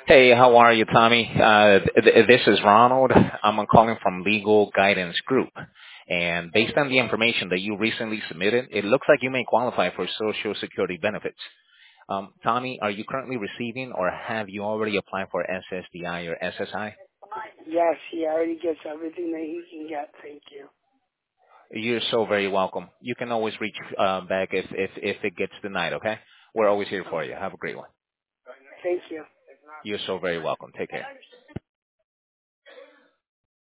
Hey, how are you, Tommy? This is Ronald. I'm calling from Legal Guidance Group. And based on the information that you recently submitted, it looks like you may qualify for Social Security benefits. Tommy, are you currently receiving or have you already applied for SSDI or SSI? Yes, he already gets everything that he can get. Thank you. You're so very welcome. You can always reach back if it gets denied, okay? We're always here for you. Have a great one. Thank you. You're so very welcome. Take care.